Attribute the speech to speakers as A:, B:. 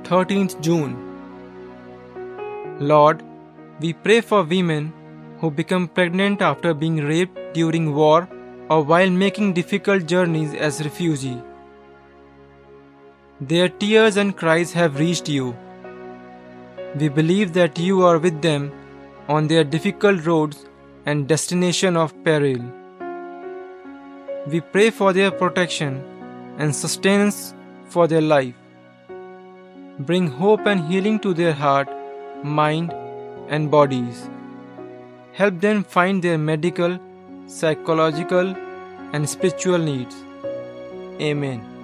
A: 13th June. Lord, we pray for women who become pregnant after being raped during war or while making difficult journeys as refugees. Their tears and cries have reached you. We believe that you are with them on their difficult roads and destination of peril. We pray for their protection and sustenance for their life. Bring hope and healing to their heart, mind, and bodies. Help them find their medical, psychological, and spiritual needs. Amen.